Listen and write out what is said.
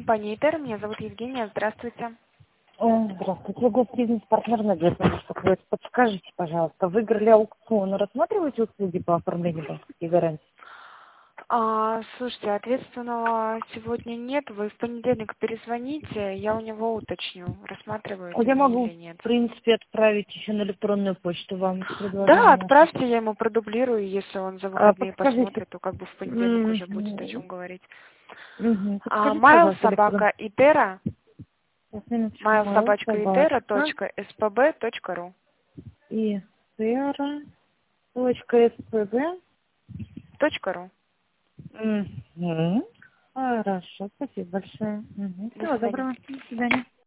компания ИТЕР. Меня зовут Евгения. Здравствуйте. Здравствуйте, я гость-бизнес-партнер Надежда Беспокоит. Подскажите, пожалуйста, выиграли аукцион, рассматриваете услуги по оформлению банковской гарантии? Слушайте, ответственного сегодня нет. Вы в понедельник перезвоните, я у него уточню, рассматриваете Я вы могу, или нет. в принципе, отправить еще на электронную почту вам Да, предложение наше. отправьте, я ему продублирую, если он за выходные Подскажите. посмотрит, то как бы в понедельник уже будет о чем говорить. Подскажите, Майл пожалуйста, электронную. собака итера, Сейчас, минуточку, майл mail собачка собачка itera.spb.ru. и .spb. .ру. Хорошо, спасибо большое. До Всего свидания. доброго, до свидания.